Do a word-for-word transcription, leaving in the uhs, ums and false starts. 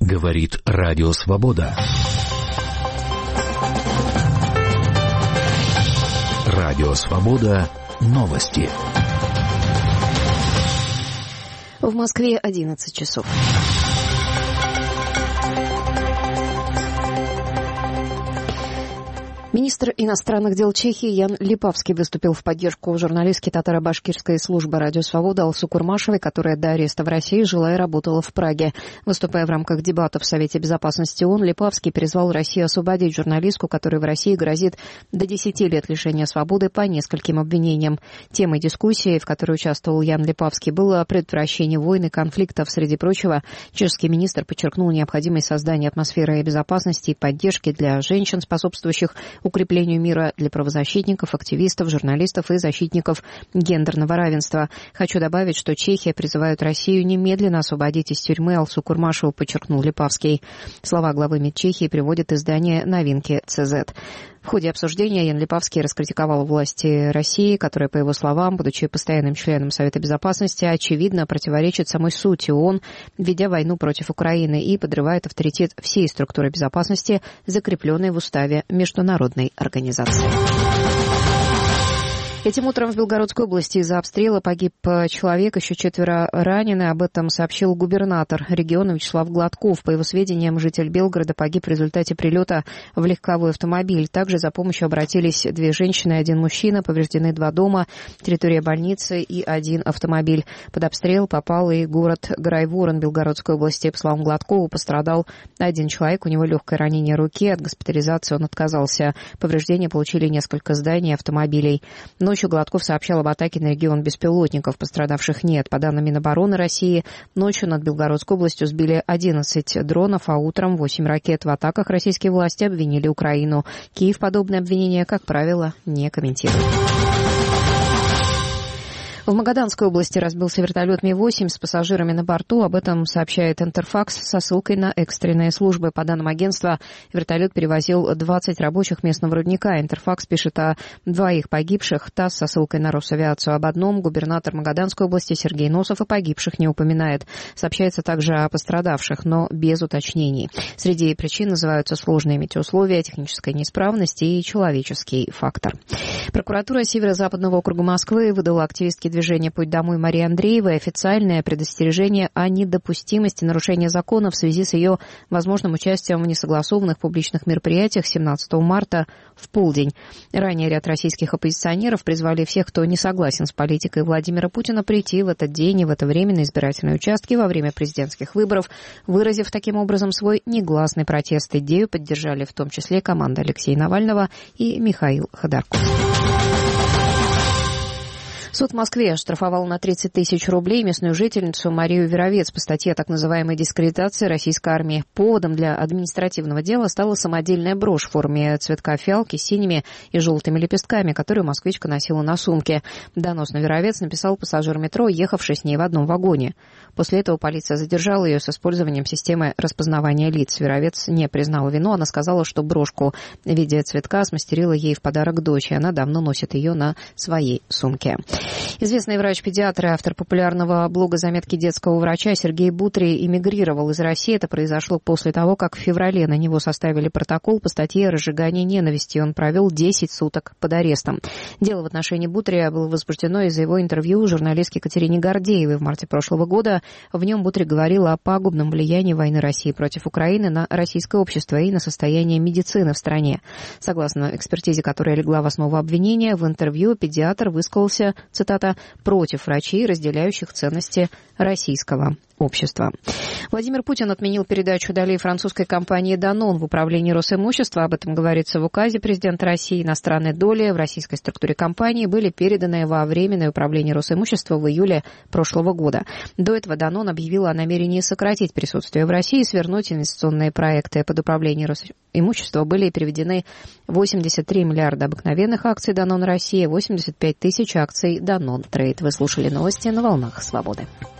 Говорит Радио Свобода. Радио Свобода. Новости. В Москве одиннадцать часов. Министр иностранных дел Чехии Ян Липавский выступил в поддержку журналистки татаро-башкирской службы «Радио Свобода» Алсу Курмашевой, которая до ареста в России жила и работала в Праге. Выступая в рамках дебатов в Совете Безопасности ООН, Липавский призвал Россию освободить журналистку, которой в России грозит до десяти лет лишения свободы по нескольким обвинениям. Темой дискуссии, в которой участвовал Ян Липавский, было предотвращение войн и конфликтов. Среди прочего, чешский министр подчеркнул необходимость создания атмосферы безопасности и поддержки для женщин, способствующих укреплению мира, для правозащитников, активистов, журналистов и защитников гендерного равенства. Хочу добавить, что Чехия призывает Россию немедленно освободить из тюрьмы Алсу Курмашеву, подчеркнул Липавский. Слова главы МИД Чехии приводит издание «Новинки ЦЗ». В ходе обсуждения Ян Липавский раскритиковал власти России, которые, по его словам, будучи постоянным членом Совета Безопасности, очевидно противоречат самой сути ООН, ведя войну против Украины, и подрывает авторитет всей структуры безопасности, закрепленной в уставе международной организации. Этим утром в Белгородской области из-за обстрела погиб человек, еще четверо ранены. Об этом сообщил губернатор региона Вячеслав Гладков. По его сведениям, житель Белгорода погиб в результате прилета в легковой автомобиль. Также за помощью обратились две женщины и один мужчина. Повреждены два дома, территория больницы и один автомобиль. Под обстрел попал и город Грайворон Белгородской области. По словам Гладкова, пострадал один человек. У него легкое ранение руки. От госпитализации он отказался. Повреждения получили несколько зданий и автомобилей. Ночью Гладков сообщал об атаке на регион беспилотников. Пострадавших нет. По данным Минобороны России, ночью над Белгородской областью сбили одиннадцать дронов, а утром восемь ракет. В атаках российские власти обвинили Украину. Киев подобные обвинения, как правило, не комментирует. В Магаданской области разбился вертолет Ми восемь с пассажирами на борту. Об этом сообщает Интерфакс со ссылкой на экстренные службы. По данным агентства, вертолет перевозил двадцать рабочих местного рудника. Интерфакс пишет о двоих погибших. ТАСС со ссылкой на Росавиацию об одном. Губернатор Магаданской области Сергей Носов о погибших не упоминает. Сообщается также о пострадавших, но без уточнений. Среди причин называются сложные метеоусловия, техническая неисправность и человеческий фактор. Прокуратура Северо-Западного округа Москвы выдала активистке движения «Путь домой» Марии Андреевой официальное предостережение о недопустимости нарушения закона в связи с ее возможным участием в несогласованных публичных мероприятиях семнадцатого марта в полдень. Ранее ряд российских оппозиционеров призвали всех, кто не согласен с политикой Владимира Путина, прийти в этот день и в это время на избирательные участки во время президентских выборов, выразив таким образом свой негласный протест. Идею поддержали в том числе команда Алексея Навального и Михаил Ходорковский. Суд в Москве оштрафовал на тридцать тысяч рублей местную жительницу Марию Веровец по статье о так называемой дискредитации российской армии. Поводом для административного дела стала самодельная брошь в форме цветка фиалки с синими и желтыми лепестками, которую москвичка носила на сумке. Донос на Веровец написал пассажир метро, ехавший с ней в одном вагоне. После этого полиция задержала ее с использованием системы распознавания лиц. Веровец не признала вину. Она сказала, что брошку в виде цветка смастерила ей в подарок дочь, и она давно носит ее на своей сумке. Известный врач-педиатр и автор популярного блога «Заметки детского врача» Сергей Бутри эмигрировал из России. Это произошло после того, как в феврале на него составили протокол по статье «Разжигание ненависти». Он провел десять суток под арестом. Дело в отношении Бутри было возбуждено из-за его интервью журналистке Катерине Гордеевой в марте прошлого года. В нем Бутри говорил о пагубном влиянии войны России против Украины на российское общество и на состояние медицины в стране. Согласно экспертизе, которая легла в основу обвинения, в интервью педиатр высказался, цитата, «против врачей, разделяющих ценности российского общества». Владимир Путин отменил передачу долей французской компании «Данон» в управлении Росимущества. Об этом говорится в указе президента России. Иностранные доли в российской структуре компании были переданы во временное управление Росимущества в июле прошлого года. До этого «Данон» объявила о намерении сократить присутствие в России и свернуть инвестиционные проекты. Под управление Росимущества были переведены восемьдесят три миллиарда обыкновенных акций «Данон Россия», восемьдесят пять тысяч акций «Данон Трейд». Вы слушали новости на волнах Свободы.